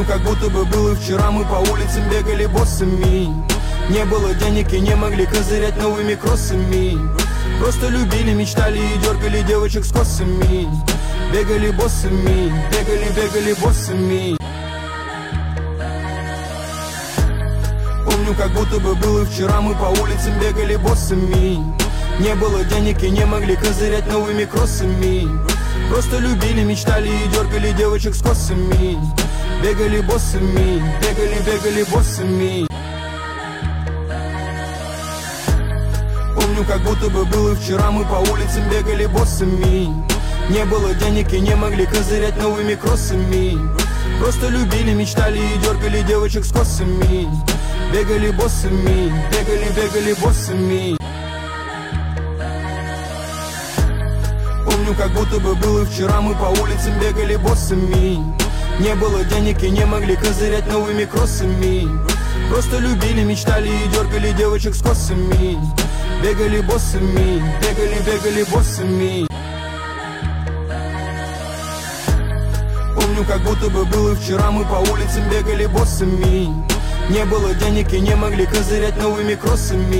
Помню, как будто бы было вчера, мы по улицам бегали боссами. Не было денег и не могли козырять новыми кроссами. Просто любили, мечтали и дергали девочек с косами. Бегали боссами, бегали боссами. Помню, как будто бы было вчера, мы по улицам бегали боссами. Не было денег и не могли козырять новыми кроссами. Просто любили, мечтали и дергали девочек с косами. Бегали боссами, бегали боссами. Помню, как будто бы было вчера, мы по улицам бегали боссами. Не было денег и не могли козырять новыми кроссами. Просто любили, мечтали и дергали девочек с косами. Бегали боссами, бегали боссами. Помню, как будто бы было вчера, мы по улицам бегали боссами. Не было денег и не могли козырять новыми кроссами. Просто любили, мечтали и дергали девочек с косами. Бегали боссами, бегали боссами. Помню, как будто бы было вчера, мы по улицам бегали боссами. Не было денег и не могли козырять новыми кроссами.